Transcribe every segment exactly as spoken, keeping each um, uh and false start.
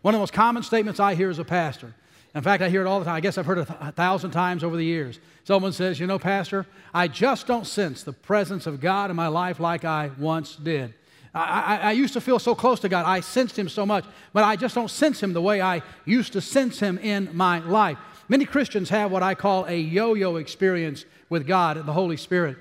One of the most common statements I hear as a pastor. In fact, I hear it all the time. I guess I've heard it a thousand times over the years. Someone says, you know, Pastor, I just don't sense the presence of God in my life like I once did. I, I, I used to feel so close to God. I sensed Him so much, but I just don't sense Him the way I used to sense Him in my life. Many Christians have what I call a yo-yo experience with God and the Holy Spirit.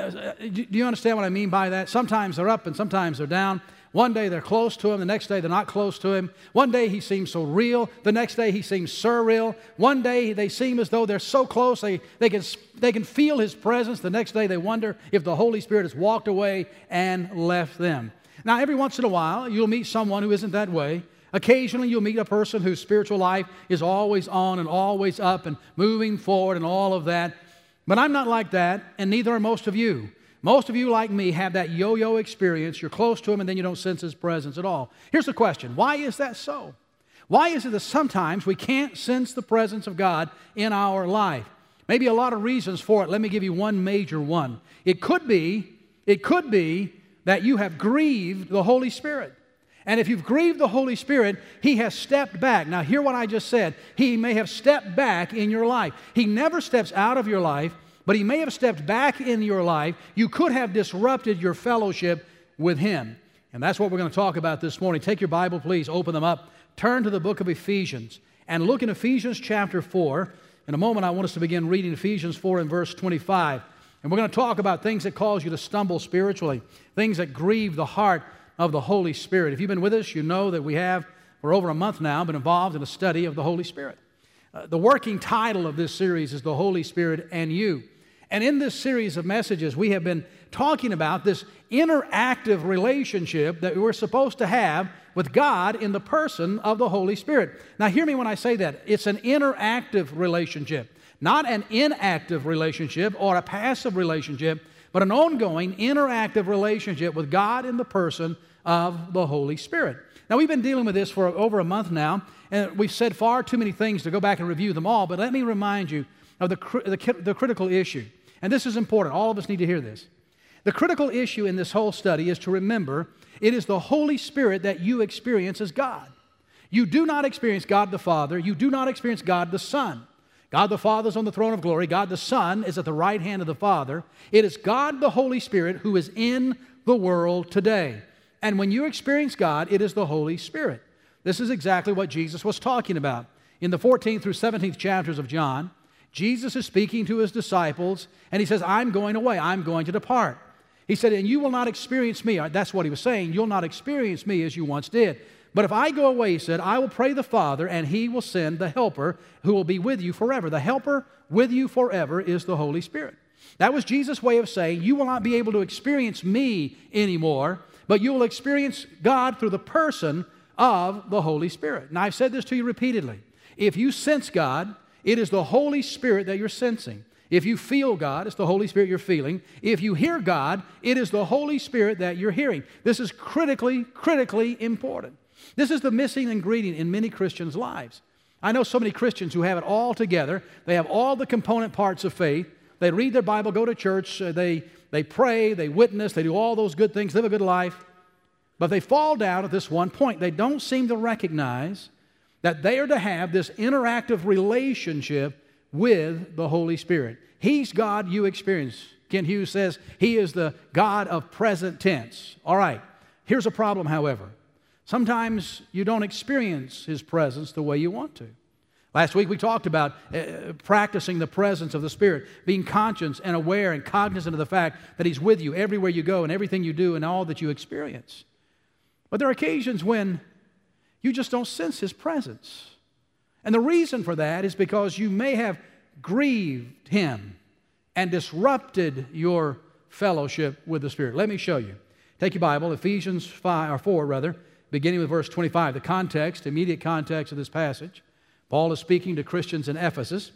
Do you understand what I mean by that? Sometimes they're up and sometimes they're down. One day they're close to Him, the next day they're not close to Him. One day He seems so real, the next day He seems surreal. One day they seem as though they're so close they, they, can, they can feel His presence. The next day they wonder if the Holy Spirit has walked away and left them. Now, every once in a while, you'll meet someone who isn't that way. Occasionally, you'll meet a person whose spiritual life is always on and always up and moving forward and all of that. But I'm not like that, and neither are most of you. Most of you, like me, have that yo-yo experience. You're close to Him, and then you don't sense His presence at all. Here's the question. Why is that so? Why is it that sometimes we can't sense the presence of God in our life? Maybe a lot of reasons for it. Let me give you one major one. It could be, it could be that you have grieved the Holy Spirit. And if you've grieved the Holy Spirit, He has stepped back. Now, hear what I just said. He may have stepped back in your life. He never steps out of your life, but He may have stepped back in your life. You could have disrupted your fellowship with Him. And that's what we're going to talk about this morning. Take your Bible, please. Open them up. Turn to the book of Ephesians. And look in Ephesians chapter four. In a moment, I want us to begin reading Ephesians four and verse twenty-five. And we're going to talk about things that cause you to stumble spiritually, things that grieve the heart of the Holy Spirit. If you've been with us, you know that we have, for over a month now, been involved in a study of the Holy Spirit. Uh, the working title of this series is The Holy Spirit and You. And in this series of messages, we have been talking about this interactive relationship that we're supposed to have with God in the person of the Holy Spirit. Now, hear me when I say that. It's an interactive relationship. Not an inactive relationship or a passive relationship, but an ongoing interactive relationship with God in the person of the Holy Spirit. Now, we've been dealing with this for over a month now, and we've said far too many things to go back and review them all, but let me remind you of the, the, the critical issue. And this is important. All of us need to hear this. The critical issue in this whole study is to remember it is the Holy Spirit that you experience as God. You do not experience God the Father. You do not experience God the Son. God the Father is on the throne of glory. God the Son is at the right hand of the Father. It is God the Holy Spirit who is in the world today. And when you experience God, it is the Holy Spirit. This is exactly what Jesus was talking about. In the fourteenth through seventeenth chapters of John, Jesus is speaking to His disciples, and He says, I'm going away. I'm going to depart. He said, and you will not experience me. That's what He was saying. You'll not experience me as you once did. But if I go away, He said, I will pray the Father, and He will send the Helper who will be with you forever. The Helper with you forever is the Holy Spirit. That was Jesus' way of saying, you will not be able to experience me anymore, but you will experience God through the person of the Holy Spirit. Now, I've said this to you repeatedly. If you sense God, it is the Holy Spirit that you're sensing. If you feel God, it's the Holy Spirit you're feeling. If you hear God, it is the Holy Spirit that you're hearing. This is critically, critically important. This is the missing ingredient in many Christians' lives. I know so many Christians who have it all together. They have all the component parts of faith. They read their Bible, go to church, uh, they, they pray, they witness, they do all those good things, live a good life. But they fall down at this one point. They don't seem to recognize that they are to have this interactive relationship with the Holy Spirit. He's God you experience. Ken Hughes says He is the God of present tense. All right, here's a problem, however. Sometimes you don't experience His presence the way you want to. Last week we talked about uh, practicing the presence of the Spirit, being conscious and aware and cognizant of the fact that He's with you everywhere you go and everything you do and all that you experience. But there are occasions when you just don't sense His presence. And the reason for that is because you may have grieved Him and disrupted your fellowship with the Spirit. Let me show you. Take your Bible, Ephesians five, or four rather, beginning with verse twenty-five. The context, immediate context of this passage. Paul is speaking to Christians in Ephesus.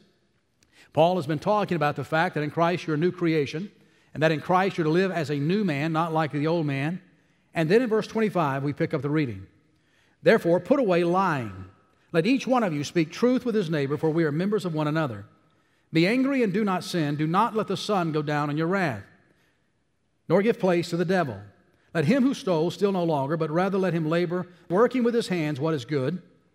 Paul has been talking about the fact that in Christ you're a new creation, and that in Christ you're to live as a new man, not like the old man. And then in verse twenty-five, we pick up the reading. Therefore, put away lying. Let each one of you speak truth with his neighbor, for we are members of one another. Be angry and do not sin. Do not let the sun go down on your wrath, nor give place to the devil. Let him who stole steal no longer, but rather let him labor, working with his hands what is good,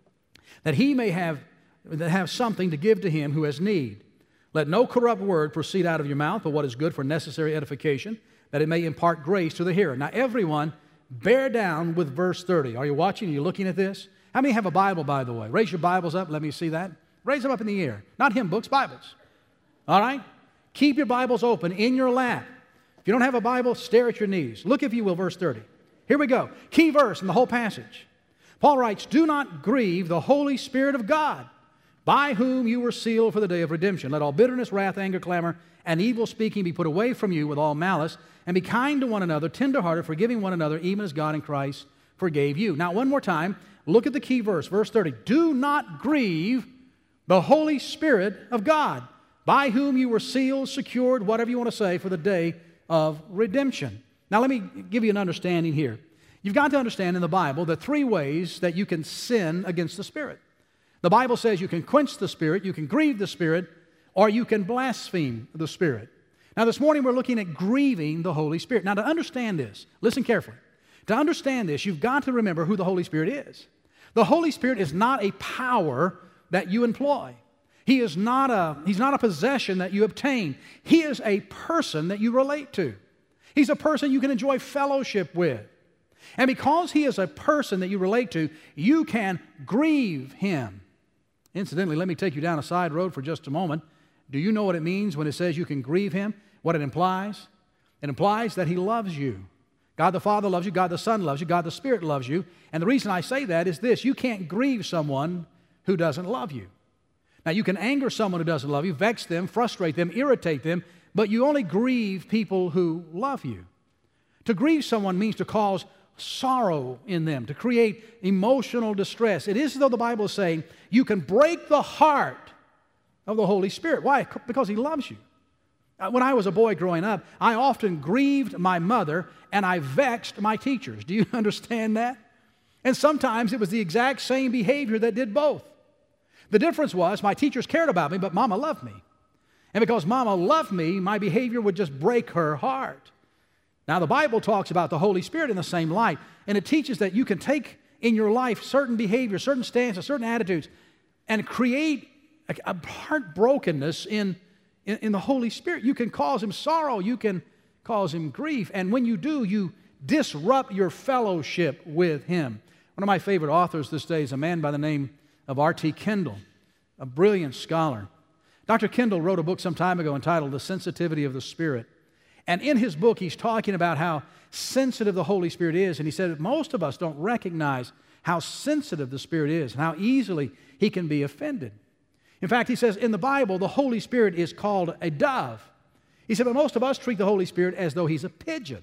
that he may have, that have something to give to him who has need. Let no corrupt word proceed out of your mouth, but what is good for necessary edification, that it may impart grace to the hearer. Now, everyone, bear down with verse thirty. Are you watching? Are you looking at this? How many have a Bible, by the way? Raise your Bibles up. Let me see that. Raise them up in the air. Not hymn books, Bibles. All right? Keep your Bibles open in your lap. If you don't have a Bible, stare at your knees. Look, if you will, verse thirty. Here we go. Key verse in the whole passage. Paul writes, do not grieve the Holy Spirit of God, by whom you were sealed for the day of redemption. Let all bitterness, wrath, anger, clamor, and evil speaking be put away from you with all malice, and be kind to one another, tenderhearted, forgiving one another, even as God in Christ forgave you. Now, one more time, look at the key verse, verse thirty. Do not grieve the Holy Spirit of God, by whom you were sealed, secured, whatever you want to say, for the day of redemption. Now, let me give you an understanding here. You've got to understand in the Bible the three ways that you can sin against the Spirit. The Bible says you can quench the Spirit, you can grieve the Spirit, or you can blaspheme the Spirit. Now, this morning we're looking at grieving the Holy Spirit. Now, to understand this, listen carefully. To understand this, you've got to remember who the Holy Spirit is. The Holy Spirit is not a power that you employ. He is not a, he's not a possession that you obtain. He is a person that you relate to. He's a person you can enjoy fellowship with. And because he is a person that you relate to, you can grieve him. Incidentally, let me take you down a side road for just a moment. Do you know what it means when it says you can grieve him? What it implies? It implies that he loves you. God the Father loves you, God the Son loves you, God the Spirit loves you. And the reason I say that is this: you can't grieve someone who doesn't love you. Now, you can anger someone who doesn't love you, vex them, frustrate them, irritate them, but you only grieve people who love you. To grieve someone means to cause sorrow in them, to create emotional distress. It is as though the Bible is saying you can break the heart of the Holy Spirit. Why? Because he loves you. When I was a boy growing up, I often grieved my mother and I vexed my teachers. Do you understand that? And sometimes it was the exact same behavior that did both. The difference was my teachers cared about me, but Mama loved me. And because Mama loved me, my behavior would just break her heart. Now, the Bible talks about the Holy Spirit in the same light, and it teaches that you can take in your life certain behaviors, certain stances, certain attitudes, and create a, a heartbrokenness in, in, in the Holy Spirit. You can cause him sorrow. You can cause him grief. And when you do, you disrupt your fellowship with him. One of my favorite authors this day is a man by the name of R T Kendall, a brilliant scholar. Doctor Kendall wrote a book some time ago entitled The Sensitivity of the Spirit. And in his book, he's talking about how sensitive the Holy Spirit is. And he said that most of us don't recognize how sensitive the Spirit is and how easily he can be offended. In fact, he says in the Bible, the Holy Spirit is called a dove. He said, but most of us treat the Holy Spirit as though he's a pigeon.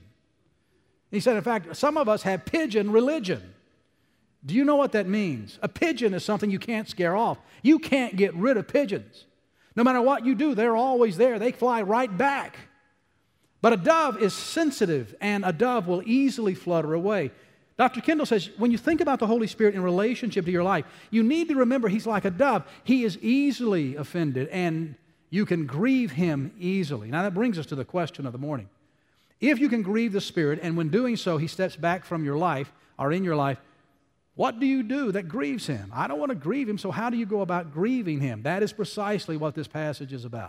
He said, in fact, some of us have pigeon religion. Do you know what that means? A pigeon is something you can't scare off. You can't get rid of pigeons. No matter what you do, they're always there. They fly right back. But a dove is sensitive, and a dove will easily flutter away. Doctor Kendall says, when you think about the Holy Spirit in relationship to your life, you need to remember he's like a dove. He is easily offended, and you can grieve him easily. Now, that brings us to the question of the morning. If you can grieve the Spirit, and when doing so, he steps back from your life, or in your life, what do you do that grieves him? I don't want to grieve him, so how do you go about grieving him? That is precisely what this passage is about.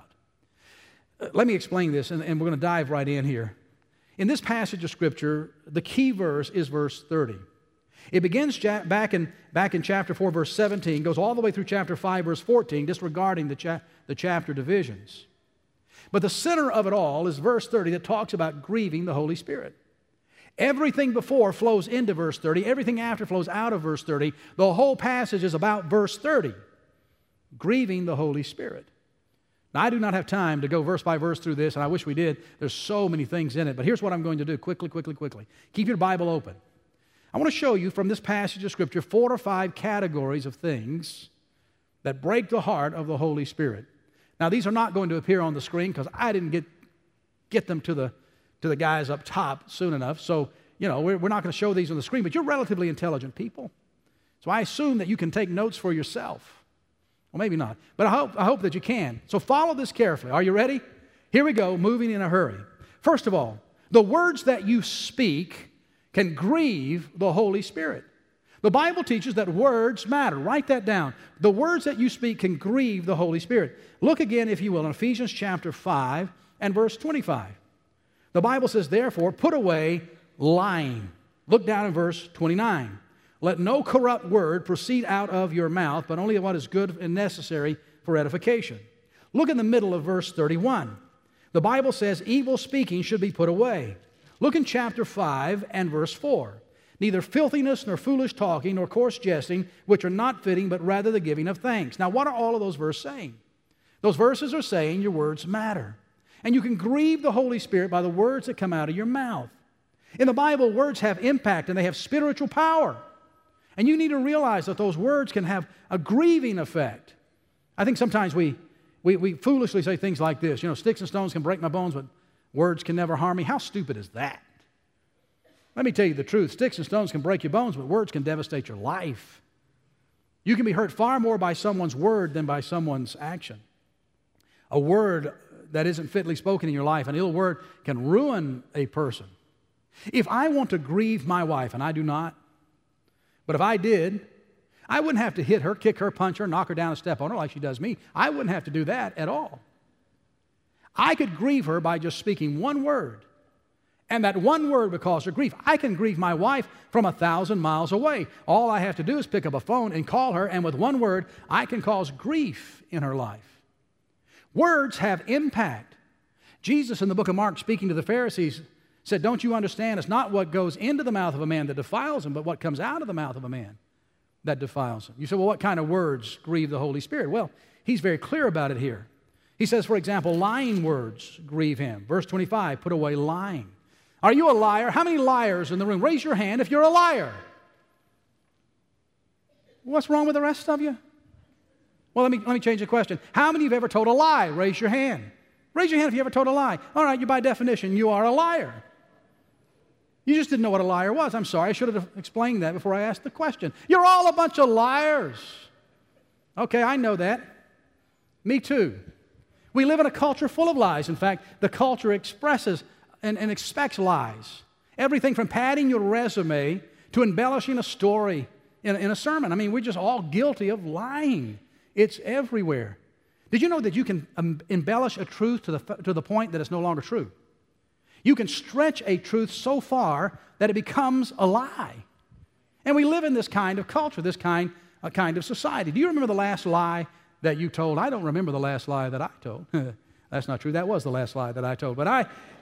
Uh, let me explain this, and, and we're going to dive right in here. In this passage of Scripture, the key verse is verse thirty. It begins ja- back, in, back in chapter four, verse seventeen, goes all the way through chapter five, verse fourteen, disregarding the, cha- the chapter divisions. But the center of it all is verse thirty that talks about grieving the Holy Spirit. Everything before flows into verse thirty. Everything after flows out of verse thirty. The whole passage is about verse thirty, grieving the Holy Spirit. Now, I do not have time to go verse by verse through this, and I wish we did. There's so many things in it. But here's what I'm going to do quickly, quickly, quickly. Keep your Bible open. I want to show you from this passage of Scripture four or five categories of things that break the heart of the Holy Spirit. Now, these are not going to appear on the screen because I didn't get, get them to the to the guys up top soon enough. So, you know, we're, we're not going to show these on the screen, but you're relatively intelligent people. So I assume that you can take notes for yourself. Well, maybe not, but I hope, I hope that you can. So follow this carefully. Are you ready? Here we go, moving in a hurry. First of all, the words that you speak can grieve the Holy Spirit. The Bible teaches that words matter. Write that down. The words that you speak can grieve the Holy Spirit. Look again, if you will, in Ephesians chapter five and verse twenty-five. The Bible says, therefore, put away lying. Look down in verse twenty-nine. Let no corrupt word proceed out of your mouth, but only what is good and necessary for edification. Look in the middle of verse thirty-one. The Bible says evil speaking should be put away. Look in chapter five and verse four. Neither filthiness nor foolish talking nor coarse jesting, which are not fitting, but rather the giving of thanks. Now, what are all of those verses saying? Those verses are saying your words matter. And you can grieve the Holy Spirit by the words that come out of your mouth. In the Bible, words have impact and they have spiritual power. And you need to realize that those words can have a grieving effect. I think sometimes we, we, we foolishly say things like this, you know, sticks and stones can break my bones, but words can never harm me. How stupid is that? Let me tell you the truth. Sticks and stones can break your bones, but words can devastate your life. You can be hurt far more by someone's word than by someone's action. A word that isn't fitly spoken in your life, an ill word, can ruin a person. If I want to grieve my wife, and I do not, but if I did, I wouldn't have to hit her, kick her, punch her, knock her down and step on her like she does me. I wouldn't have to do that at all. I could grieve her by just speaking one word. And that one word would cause her grief. I can grieve my wife from a thousand miles away. All I have to do is pick up a phone and call her, and with one word, I can cause grief in her life. Words have impact. Jesus in the book of Mark, speaking to the Pharisees, said, don't you understand? It's not what goes into the mouth of a man that defiles him, but what comes out of the mouth of a man that defiles him. You say, well, what kind of words grieve the Holy Spirit? Well, he's very clear about it here. He says, for example, lying words grieve him. Verse twenty-five, put away lying. Are you a liar? How many liars in the room? Raise your hand if you're a liar. What's wrong with the rest of you? Well, let me, let me change the question. How many of you have ever told a lie? Raise your hand. Raise your hand if you ever told a lie. All right, you by definition, you are a liar. You just didn't know what a liar was. I'm sorry, I should have explained that before I asked the question. You're all a bunch of liars. Okay, I know that. Me too. We live in a culture full of lies. In fact, the culture expresses and, and expects lies. Everything from padding your resume to embellishing a story in, in a sermon. I mean, we're just all guilty of lying. It's everywhere. Did you know that you can um, embellish a truth to the, to the point that it's no longer true? You can stretch a truth so far that it becomes a lie. And we live in this kind of culture, this kind, uh, kind of society. Do you remember the last lie that you told? I don't remember the last lie that I told. That's not true. That was the last lie that I told. But I...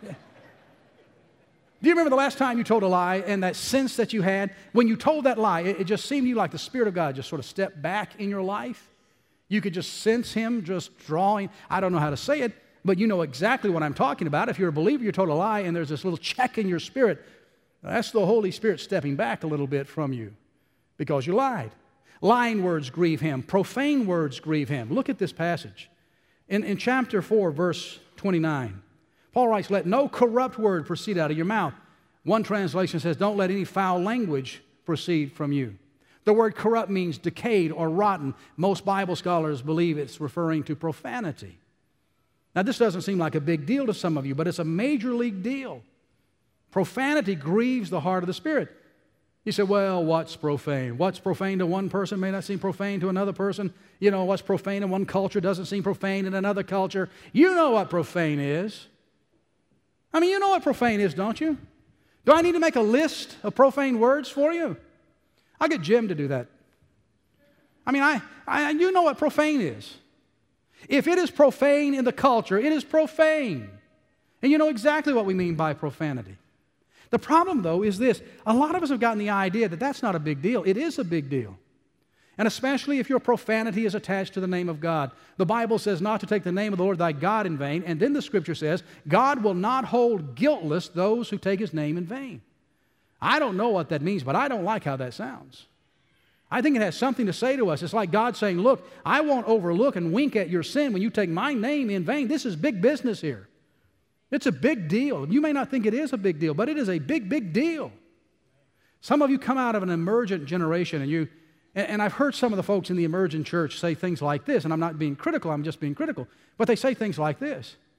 Do you remember the last time you told a lie and that sense that you had? When you told that lie, it, it just seemed to you like the Spirit of God just sort of stepped back in your life. You could just sense Him just drawing. I don't know how to say it, but you know exactly what I'm talking about. If you're a believer, you told a lie and there's this little check in your spirit. That's the Holy Spirit stepping back a little bit from you because you lied. Lying words grieve Him. Profane words grieve Him. Look at this passage. In, in chapter four, verse twenty-nine, Paul writes, let no corrupt word proceed out of your mouth. One translation says, don't let any foul language proceed from you. The word corrupt means decayed or rotten. Most Bible scholars believe it's referring to profanity. Now, this doesn't seem like a big deal to some of you, but it's a major league deal. Profanity grieves the heart of the Spirit. You say, well, what's profane? What's profane to one person may not seem profane to another person. You know, what's profane in one culture doesn't seem profane in another culture. You know what profane is. I mean, you know what profane is, don't you? Do I need to make a list of profane words for you? I'll get Jim to do that. I mean, I, I, you know what profane is. If it is profane in the culture, it is profane. And you know exactly what we mean by profanity. The problem, though, is this. A lot of us have gotten the idea that that's not a big deal. It is a big deal. And especially if your profanity is attached to the name of God. The Bible says not to take the name of the Lord thy God in vain. And then the Scripture says, God will not hold guiltless those who take His name in vain. I don't know what that means, but I don't like how that sounds. I think it has something to say to us. It's like God saying, look, I won't overlook and wink at your sin when you take my name in vain. This is big business here. It's a big deal. You may not think it is a big deal, but it is a big, big deal. Some of you come out of an emergent generation, and you, and I've heard some of the folks in the emergent church say things like this, and I'm not being critical, I'm just being critical, but they say things like this.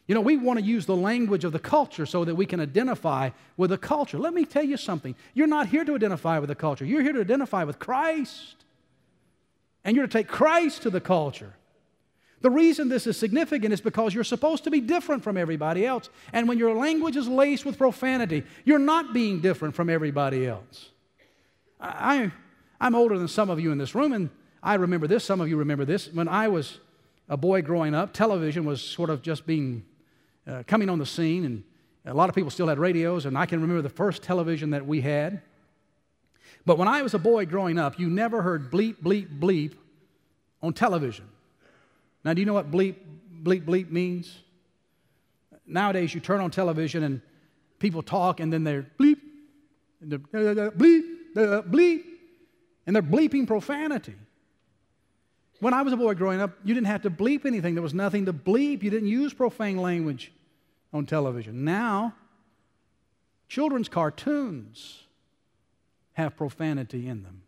You know, we want to use the language of the culture so that we can identify with the culture. Let me tell you something. You're not here to identify with the culture. You're here to identify with Christ. And you're to take Christ to the culture. The reason this is significant is because you're supposed to be different from everybody else. And when your language is laced with profanity, you're not being different from everybody else. I, I'm older than some of you in this room, and I remember this. Some of you remember this. When I was a boy growing up, television was sort of just being Uh, coming on the scene, and a lot of people still had radios, and I can remember the first television that we had. But when I was a boy growing up, you never heard bleep, bleep, bleep on television. Now, do you know what bleep, bleep, bleep means? Nowadays, you turn on television, and people talk, and then they're bleep, and they're bleep, bleep, and they're bleeping profanity. When I was a boy growing up, you didn't have to bleep anything. There was nothing to bleep. You didn't use profane language on television. Now, children's cartoons have profanity in them.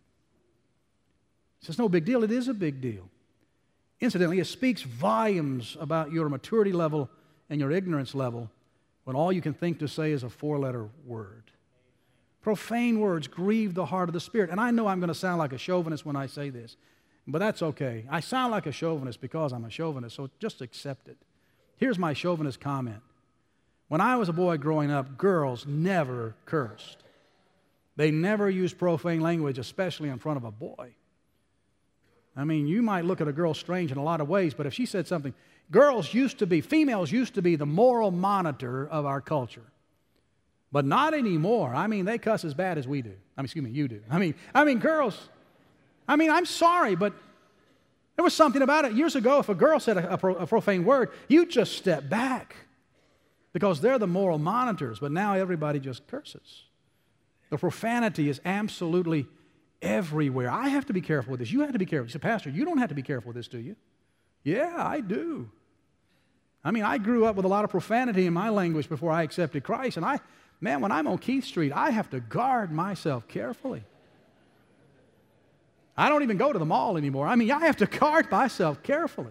It's no big deal. It is a big deal. Incidentally, it speaks volumes about your maturity level and your ignorance level when all you can think to say is a four-letter word. Profane words grieve the heart of the Spirit. And I know I'm going to sound like a chauvinist when I say this, but that's okay. I sound like a chauvinist because I'm a chauvinist, so just accept it. Here's my chauvinist comment. When I was a boy growing up, girls never cursed. They never used profane language, especially in front of a boy. I mean, you might look at a girl strange in a lot of ways, but if she said something, girls used to be, females used to be the moral monitor of our culture. But not anymore. I mean, they cuss as bad as we do. I mean, excuse me, you do. I mean, I mean, girls, I mean, I'm sorry, but there was something about it. Years ago, if a girl said a, a, pro, a profane word, you just step back because they're the moral monitors. But now everybody just curses. The profanity is absolutely everywhere. I have to be careful with this. You have to be careful. You say, Pastor, you don't have to be careful with this, do you? Yeah, I do. I mean, I grew up with a lot of profanity in my language before I accepted Christ. And I, man, when I'm on Keith Street, I have to guard myself carefully. I don't even go to the mall anymore. I mean, I have to guard myself carefully.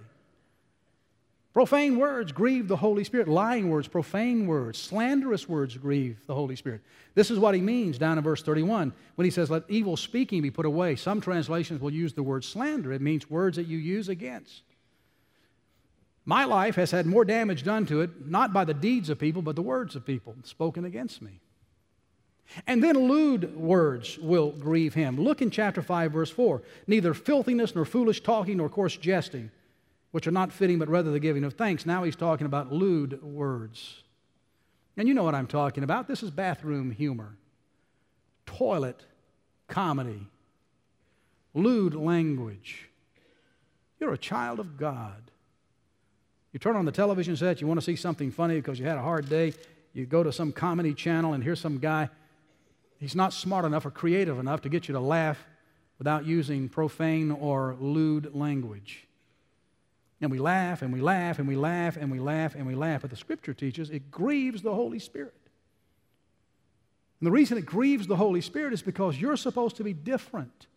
Profane words grieve the Holy Spirit. Lying words, profane words, slanderous words grieve the Holy Spirit. This is what he means down in verse thirty-one when he says, let evil speaking be put away. Some translations will use the word slander. It means words that you use against. My life has had more damage done to it, not by the deeds of people, but the words of people spoken against me. And then lewd words will grieve him. Look in chapter five, verse four. Neither filthiness, nor foolish talking, nor coarse jesting, which are not fitting, but rather the giving of thanks. Now he's talking about lewd words. And you know what I'm talking about. This is bathroom humor, toilet comedy, lewd language. You're a child of God. You turn on the television set, you want to see something funny because you had a hard day. You go to some comedy channel and here's some guy. He's not smart enough or creative enough to get you to laugh without using profane or lewd language. And we laugh and we laugh and we laugh and we laugh and we laugh. But the Scripture teaches it grieves the Holy Spirit. And the reason it grieves the Holy Spirit is because you're supposed to be different.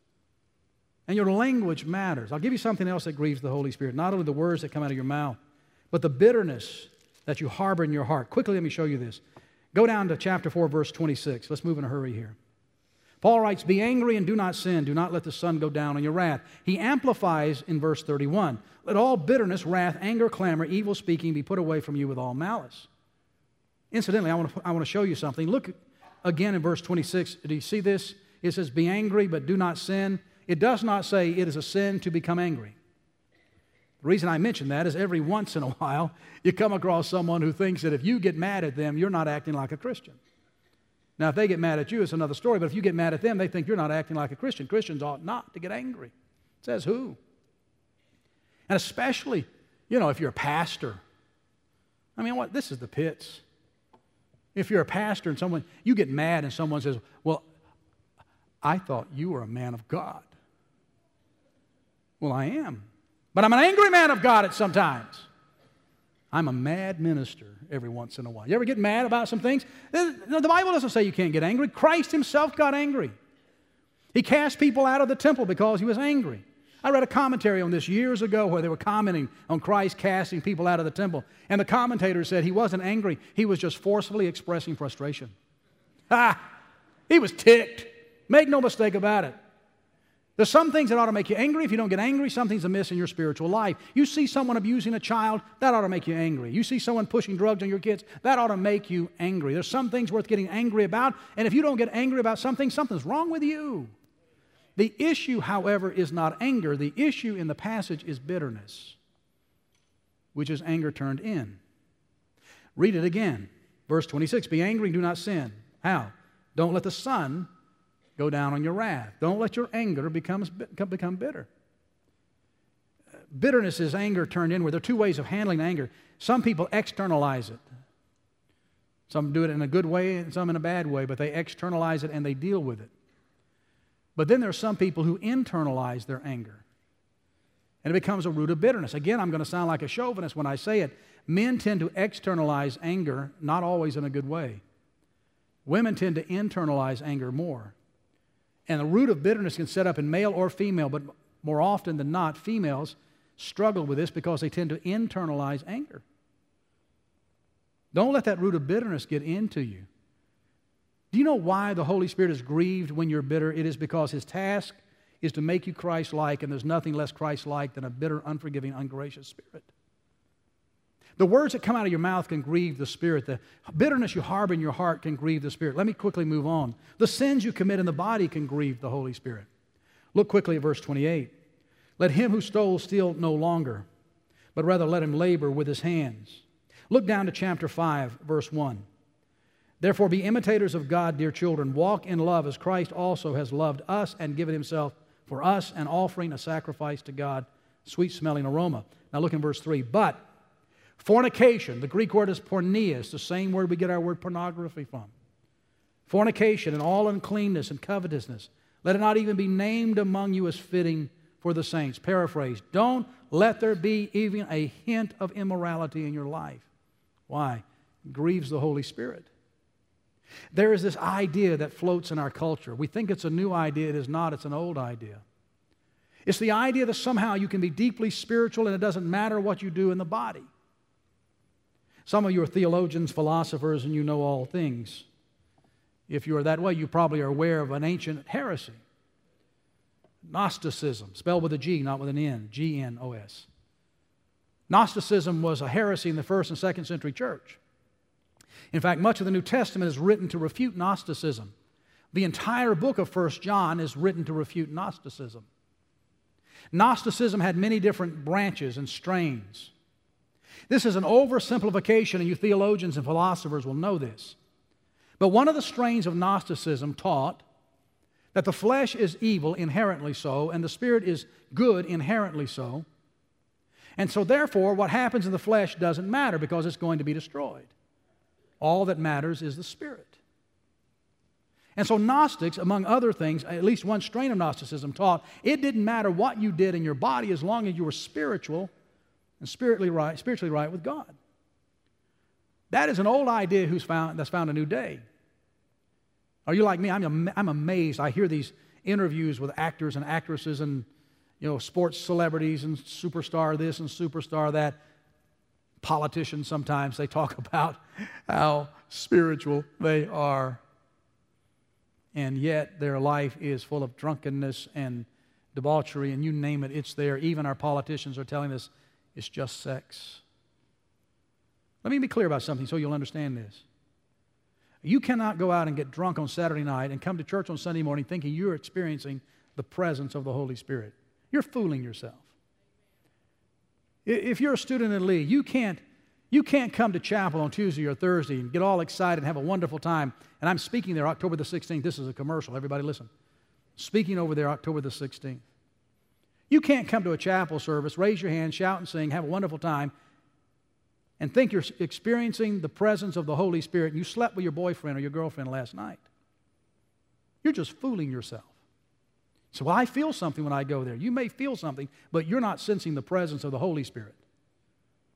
And your language matters. I'll give you something else that grieves the Holy Spirit. Not only the words that come out of your mouth, but the bitterness that you harbor in your heart. Quickly, let me show you this. Go down to chapter four, verse twenty-six. Let's move in a hurry here. Paul writes, be angry and do not sin. Do not let the sun go down on your wrath. He amplifies in verse thirty-one. Let all bitterness, wrath, anger, clamor, evil speaking be put away from you with all malice. Incidentally, I want to, I want to show you something. Look again in verse twenty-six. Do you see this? It says, be angry, but do not sin. It does not say it is a sin to become angry. The reason I mention that is every once in a while you come across someone who thinks that if you get mad at them, you're not acting like a Christian. Now, if they get mad at you, it's another story, but if you get mad at them, they think you're not acting like a Christian. Christians ought not to get angry. It says who? And especially, you know, if you're a pastor. I mean, what? This is the pits. If you're a pastor and someone, you get mad and someone says, well, I thought you were a man of God. Well, I am. But I'm an angry man of God at sometimes. I'm a mad minister every once in a while. You ever get mad about some things? The Bible doesn't say you can't get angry. Christ himself got angry. He cast people out of the temple because he was angry. I read a commentary on this years ago where they were commenting on Christ casting people out of the temple. And the commentator said he wasn't angry. He was just forcefully expressing frustration. Ah, he was ticked. Make no mistake about it. There's some things that ought to make you angry. If you don't get angry, something's amiss in your spiritual life. You see someone abusing a child, that ought to make you angry. You see someone pushing drugs on your kids, that ought to make you angry. There's some things worth getting angry about, and if you don't get angry about something, something's wrong with you. The issue, however, is not anger. The issue in the passage is bitterness, which is anger turned in. Read it again. Verse twenty-six, be angry and do not sin. How? Don't let the sun go down on your wrath. Don't let your anger become, become bitter. Bitterness is anger turned inward. There are two ways of handling anger. Some people externalize it. Some do it in a good way and some in a bad way, but they externalize it and they deal with it. But then there are some people who internalize their anger. And it becomes a root of bitterness. Again, I'm going to sound like a chauvinist when I say it. Men tend to externalize anger, not always in a good way. Women tend to internalize anger more. And the root of bitterness can set up in male or female, but more often than not, females struggle with this because they tend to internalize anger. Don't let that root of bitterness get into you. Do you know why the Holy Spirit is grieved when you're bitter? It is because His task is to make you Christ-like, and there's nothing less Christ-like than a bitter, unforgiving, ungracious spirit. The words that come out of your mouth can grieve the Spirit. The bitterness you harbor in your heart can grieve the Spirit. Let me quickly move on. The sins you commit in the body can grieve the Holy Spirit. Look quickly at verse twenty-eight. Let him who stole steal no longer, but rather let him labor with his hands. Look down to chapter five, verse one. Therefore be imitators of God, dear children. Walk in love as Christ also has loved us and given Himself for us, an offering, a sacrifice to God, sweet-smelling aroma. Now look in verse three. But fornication, the Greek word is porneia, the same word we get our word pornography from. Fornication and all uncleanness and covetousness, let it not even be named among you as fitting for the saints. Paraphrase, don't let there be even a hint of immorality in your life. Why? It grieves the Holy Spirit. There is this idea that floats in our culture. We think it's a new idea. It is not. It's an old idea. It's the idea that somehow you can be deeply spiritual and it doesn't matter what you do in the body. Some of you are theologians, philosophers, and you know all things. If you are that way, you probably are aware of an ancient heresy. Gnosticism, spelled with a G, not with an N, G N O S. Gnosticism was a heresy in the first and second century church. In fact, much of the New Testament is written to refute Gnosticism. The entire book of First John is written to refute Gnosticism. Gnosticism had many different branches and strains. This is an oversimplification, and you theologians and philosophers will know this. But one of the strains of Gnosticism taught that the flesh is evil, inherently so, and the spirit is good, inherently so. And so therefore, what happens in the flesh doesn't matter because it's going to be destroyed. All that matters is the spirit. And so Gnostics, among other things, at least one strain of Gnosticism taught, it didn't matter what you did in your body as long as you were spiritual and spiritually right, spiritually right with God. That is an old idea who's found, that's found a new day. Are you like me? I'm, I'm amazed. I hear these interviews with actors and actresses and, you know, sports celebrities and superstar this and superstar that. Politicians sometimes, they talk about how spiritual they are. And yet their life is full of drunkenness and debauchery, and you name it, it's there. Even our politicians are telling us it's just sex. Let me be clear about something so you'll understand this. You cannot go out and get drunk on Saturday night and come to church on Sunday morning thinking you're experiencing the presence of the Holy Spirit. You're fooling yourself. If you're a student in Lee, you can't, you can't come to chapel on Tuesday or Thursday and get all excited and have a wonderful time. And I'm speaking there October the sixteenth. This is a commercial. Everybody listen. Speaking over there October the sixteenth. You can't come to a chapel service, raise your hand, shout and sing, have a wonderful time, and think you're experiencing the presence of the Holy Spirit and you slept with your boyfriend or your girlfriend last night. You're just fooling yourself. So well, I feel something when I go there. You may feel something, but you're not sensing the presence of the Holy Spirit.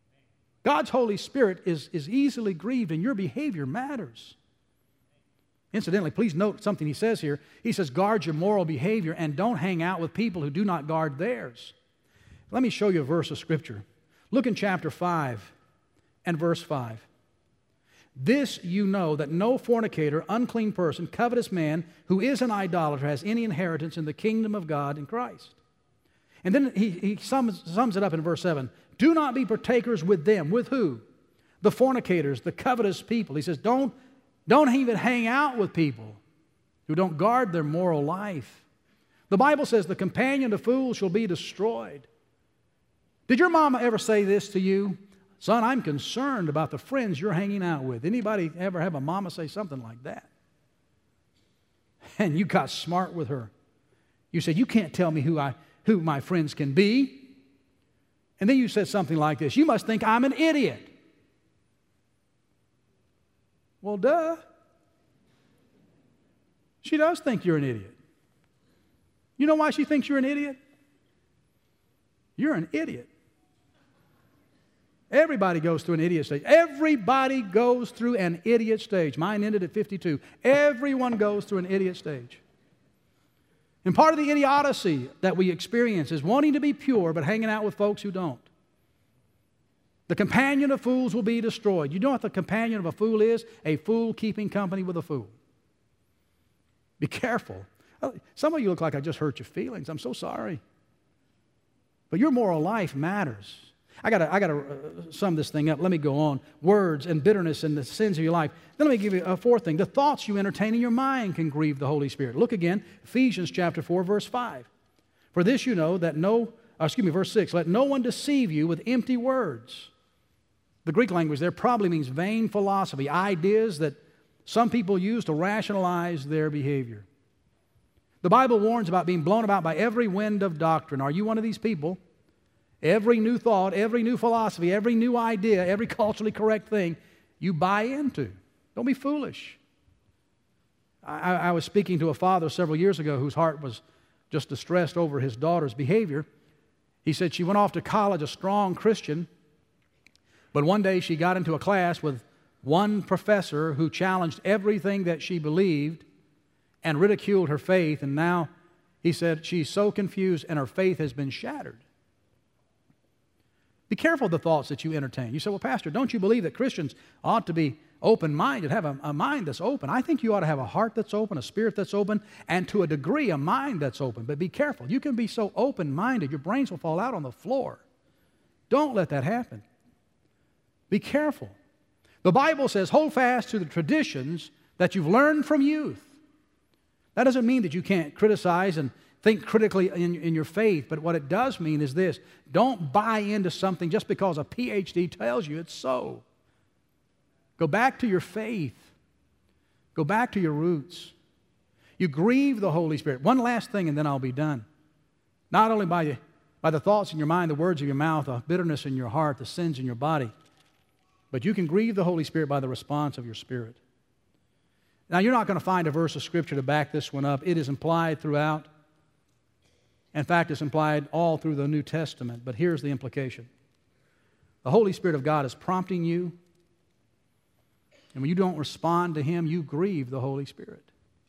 God's Holy Spirit is, is easily grieved, and your behavior matters. Incidentally, please note something he says here. He says, guard your moral behavior and don't hang out with people who do not guard theirs. Let me show you a verse of Scripture. Look in chapter five and verse five. This you know, that no fornicator, unclean person, covetous man, who is an idolater, has any inheritance in the kingdom of God in Christ. And then he, he sums, sums it up in verse seven. Do not be partakers with them. With who? The fornicators, the covetous people. He says, don't, don't even hang out with people who don't guard their moral life. The Bible says the companion of fools shall be destroyed. Did your mama ever say this to you? Son, I'm concerned about the friends you're hanging out with. Anybody ever have a mama say something like that? And you got smart with her. You said, you can't tell me who, I, who my friends can be. And then you said something like this, you must think I'm an idiot. Well, duh. She does think you're an idiot. You know why she thinks you're an idiot? You're an idiot. Everybody goes through an idiot stage. Everybody goes through an idiot stage. Mine ended at fifty-two. Everyone goes through an idiot stage. And part of the idiocy that we experience is wanting to be pure but hanging out with folks who don't. The companion of fools will be destroyed. You know what the companion of a fool is? A fool keeping company with a fool. Be careful. Some of you look like I just hurt your feelings. I'm so sorry. But your moral life matters. I got I got to uh, sum this thing up. Let me go on. Words and bitterness and the sins of your life. Then let me give you a fourth thing. The thoughts you entertain in your mind can grieve the Holy Spirit. Look again, Ephesians chapter four, verse five. For this you know that no, uh, excuse me, verse six. Let no one deceive you with empty words. The Greek language there probably means vain philosophy, ideas that some people use to rationalize their behavior. The Bible warns about being blown about by every wind of doctrine. Are you one of these people? Every new thought, every new philosophy, every new idea, every culturally correct thing, you buy into. Don't be foolish. I, I was speaking to a father several years ago whose heart was just distressed over his daughter's behavior. He said she went off to college, a strong Christian, but one day she got into a class with one professor who challenged everything that she believed and ridiculed her faith, and now, he said, she's so confused and her faith has been shattered. Be careful of the thoughts that you entertain. You say, well, Pastor, don't you believe that Christians ought to be open-minded, have a, a mind that's open? I think you ought to have a heart that's open, a spirit that's open, and to a degree, a mind that's open. But be careful. You can be so open-minded, your brains will fall out on the floor. Don't let that happen. Be careful. The Bible says, hold fast to the traditions that you've learned from youth. That doesn't mean that you can't criticize and think critically in, in your faith, but what it does mean is this. Don't buy into something just because a P H D tells you it's so. Go back to your faith. Go back to your roots. You grieve the Holy Spirit. One last thing and then I'll be done. Not only by, by the thoughts in your mind, the words of your mouth, the bitterness in your heart, the sins in your body, but you can grieve the Holy Spirit by the response of your spirit. Now, you're not going to find a verse of Scripture to back this one up. It is implied throughout. In fact, it's implied all through the New Testament, but here's the implication. The Holy Spirit of God is prompting you, and when you don't respond to Him, you grieve the Holy Spirit.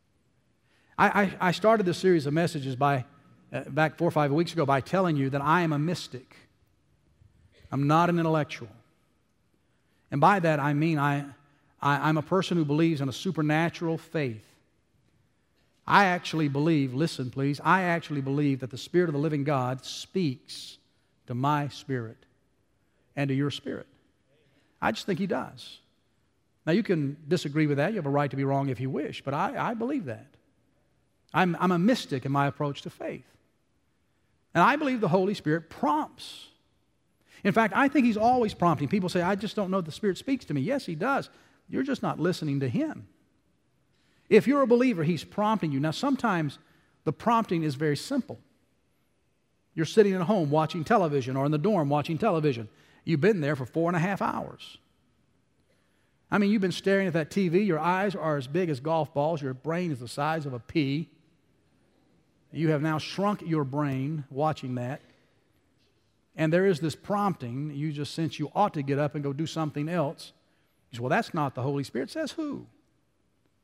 I, I, I started this series of messages by, uh, back four or five weeks ago by telling you that I am a mystic. I'm not an intellectual. And by that I mean I, I, I'm a person who believes in a supernatural faith. I actually believe, listen please, I actually believe that the Spirit of the living God speaks to my spirit and to your spirit. I just think He does. Now you can disagree with that. You have a right to be wrong if you wish, but I, I believe that. I'm, I'm a mystic in my approach to faith. And I believe the Holy Spirit prompts. In fact, I think He's always prompting. People say, I just don't know if the Spirit speaks to me. Yes, He does. You're just not listening to Him. If you're a believer, He's prompting you. Now, sometimes the prompting is very simple. You're sitting at home watching television or in the dorm watching television. You've been there for four and a half hours. I mean, you've been staring at that T V. Your eyes are as big as golf balls. Your brain is the size of a pea. You have now shrunk your brain watching that. And there is this prompting. You just sense you ought to get up and go do something else. You say, well, that's not the Holy Spirit. Says who?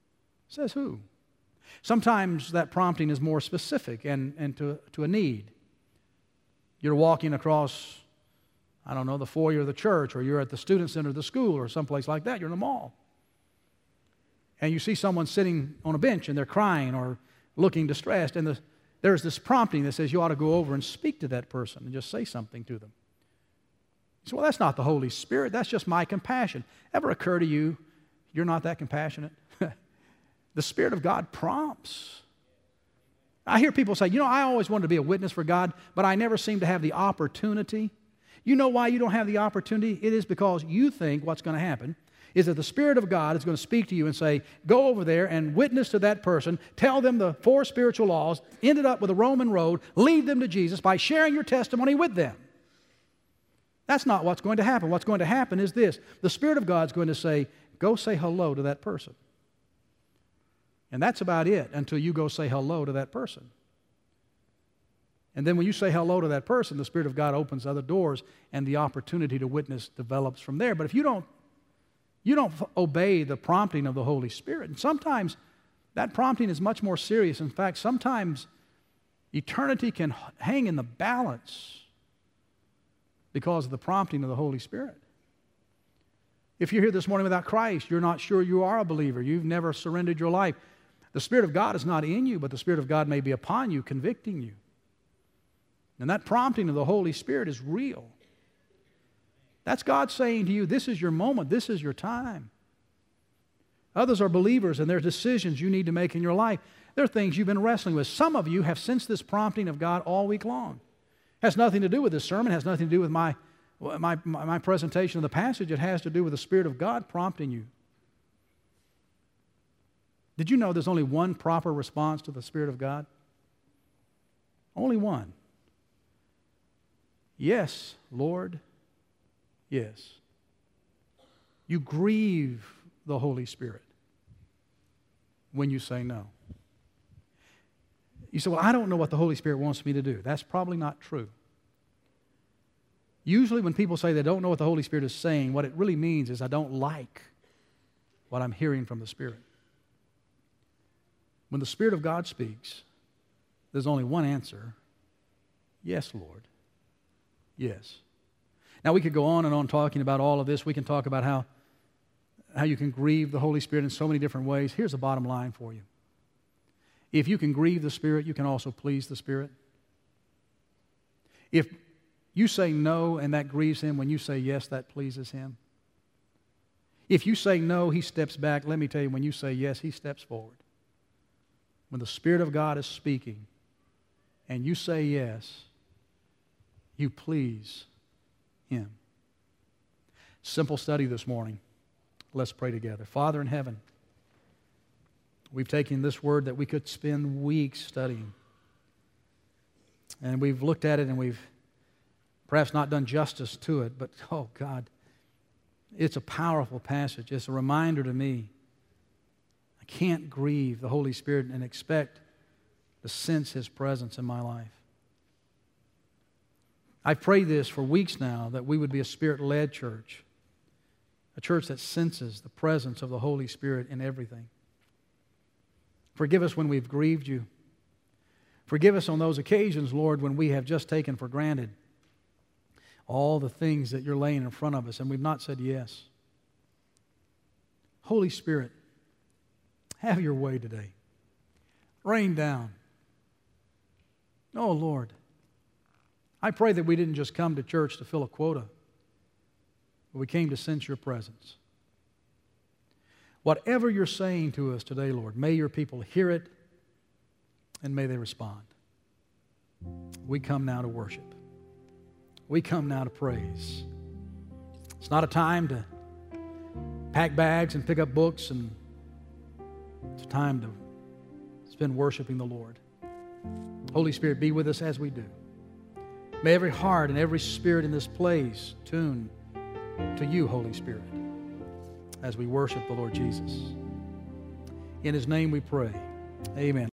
Says who? Sometimes that prompting is more specific and, and to, to a need. You're walking across, I don't know, the foyer of the church, or you're at the student center of the school, or someplace like that. You're in the mall. And you see someone sitting on a bench, and they're crying or looking distressed, and the, there's this prompting that says you ought to go over and speak to that person and just say something to them. You say, well, that's not the Holy Spirit. That's just my compassion. Ever occur to you, you're not that compassionate? The Spirit of God prompts. I hear people say, you know, I always wanted to be a witness for God, but I never seem to have the opportunity. You know why you don't have the opportunity? It is because you think what's going to happen is that the Spirit of God is going to speak to you and say, go over there and witness to that person, tell them the four spiritual laws, end it up with a Roman road, lead them to Jesus by sharing your testimony with them. That's not what's going to happen. What's going to happen is this. The Spirit of God's going to say, go say hello to that person. And that's about it until you go say hello to that person. And then when you say hello to that person, the Spirit of God opens other doors and the opportunity to witness develops from there. But if you don't, you don't obey the prompting of the Holy Spirit, and sometimes that prompting is much more serious. In fact, sometimes eternity can hang in the balance because of the prompting of the Holy Spirit. If you're here this morning without Christ, you're not sure you are a believer, you've never surrendered your life, the Spirit of God is not in you, but the Spirit of God may be upon you, convicting you. And that prompting of the Holy Spirit is real. That's God saying to you, this is your moment, this is your time. Others are believers, and there are decisions you need to make in your life. There are things you've been wrestling with. Some of you have sensed this prompting of God all week long. It has nothing to do with this sermon, it has nothing to do with my, my, my presentation of the passage. It has to do with the Spirit of God prompting you. Did you know there's only one proper response to the Spirit of God? Only one. Yes, Lord, yes. You grieve the Holy Spirit when you say no. You say, well, I don't know what the Holy Spirit wants me to do. That's probably not true. Usually when people say they don't know what the Holy Spirit is saying, what it really means is I don't like what I'm hearing from the Spirit. When the Spirit of God speaks, there's only one answer. Yes, Lord. Yes. Now, we could go on and on talking about all of this. We can talk about how, how you can grieve the Holy Spirit in so many different ways. Here's the bottom line for you. If you can grieve the Spirit, you can also please the Spirit. If you say no and that grieves Him, when you say yes, that pleases Him. If you say no, He steps back. Let me tell you, when you say yes, He steps forward. When the Spirit of God is speaking and you say yes, you please Him. Simple study this morning. Let's pray together. Father in heaven, we've taken this word that we could spend weeks studying. And we've looked at it and we've perhaps not done justice to it, but oh God, it's a powerful passage. It's a reminder to me I can't grieve the Holy Spirit and expect to sense His presence in my life. I've prayed this for weeks now, that we would be a Spirit-led church, a church that senses the presence of the Holy Spirit in everything. Forgive us when we've grieved You. Forgive us on those occasions, Lord, when we have just taken for granted all the things that You're laying in front of us and we've not said yes. Holy Spirit, have Your way today. Rain down. Oh, Lord, I pray that we didn't just come to church to fill a quota, but we came to sense Your presence. Whatever You're saying to us today, Lord, may Your people hear it and may they respond. We come now to worship. We come now to praise. It's not a time to pack bags and pick up books, and it's a time to spend worshiping the Lord. Holy Spirit, be with us as we do. May every heart and every spirit in this place tune to You, Holy Spirit, as we worship the Lord Jesus. In His name we pray. Amen.